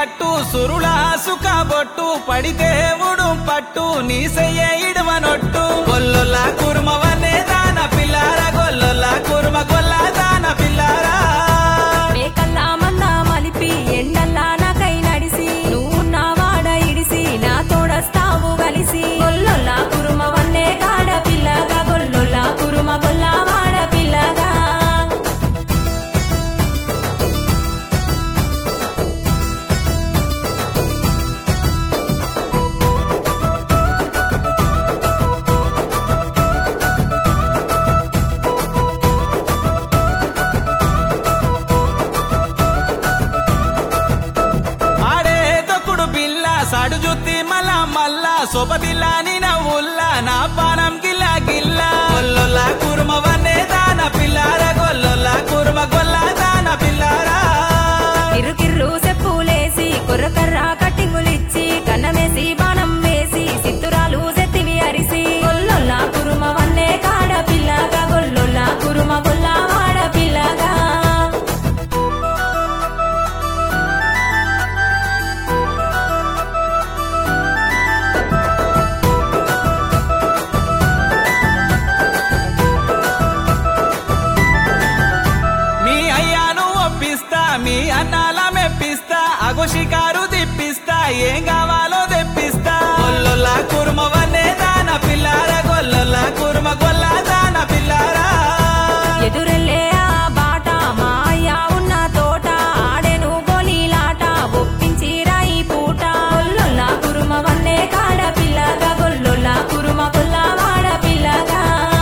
కట్టు సురుల సుఖ బొట్టు పడితే ఉడుం పట్టు నీ సెయ్య ఇడవనొట్టు గొల్లొల్ల కురుమవనే దాన పిల్లారా గొల్లొల్ల కురుమ గొల్ల దాన పిల్లారా మేకల్లా మంద మలిపి ఎండల్లా నాకై నడిసి నువ్వు నా వాడ ఇడిసి నా తోడస్తావు కలిసి గొల్లొల్లా కురుమ వన్నే కాడ పిల్లగా గొల్లొల్లా కురుమ గొల్ల వాడ పిల్లగా ఆడే తొక్కుడు పిల్ల సాడు జుత్తి మళ్ళా మళ్ళా సొపతిల్లాని నవ్వుల్లా నా పానం గిల్లా గిల్లా గొల్లొల్ల కురుమవనే దాన పిల్లారా గొల్లొల్ల కురుమ గొల్ల దాన పిల్లారా కిర్రు చెప్పులేసి కుర్రకర్ర కట్టింగులిచ్చి కన్నమేసి బాణం వేసి సిత్తురాలు సెత్తివి అరిసి గొల్లొల్లా కురుమ వన్నే కాడ పిల్లగా గొల్లొల్లా కురుమ గొల్ల వాడ పిల్లగా మీ అయ్యాను ఒప్పిస్తా మీ అన్నాల మెప్పిస్తా అగో షికారు తిప్పిస్తా ఏం కావాలో తెప్పిస్తా గొల్లొల్ల కురుమవనే దాన పిల్లారా గొల్లొల్ల కురుమ గొల్ల దాన పిల్లారా ఎదురెళ్ళే ఆ బాట మా అయ్య ఉన్న తోట ఆడెను గోలీలాట ఒప్పించి రాయి పూట గొల్లొల్లా కురుమ వన్నే కాడ పిల్లగా గొల్లొల్లా కురుమ గొల్ల వాడ పిల్లగా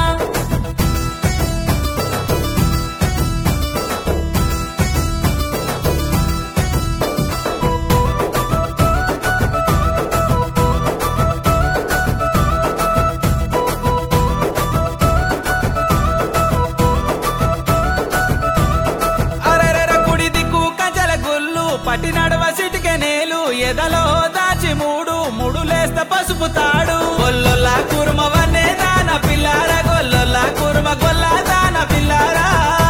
అరెరెర కుడి దిక్కు కంచెల గుల్లు పట్టి నడవ సిటికె నేలు ఎదలో దాచి ముడులేస్త పసుపు తాడు గొల్లొల్ల కురుమవనే దాన పిల్లారా గొల్లొల్ల కురుమ గొల్ల దాన పిల్లారా